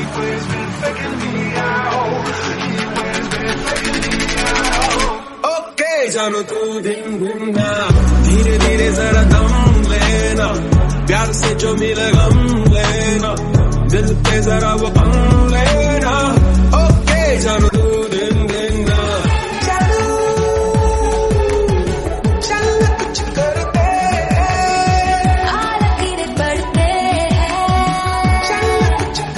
always been faking me out. He always been faking me out. Okay, जानो तू दिन दिन ना, धीरे धीरे जरा दम लेना, प्यार से जो मिले गम लेना, दिल पे जरा वो कम लेना. Okay, जानो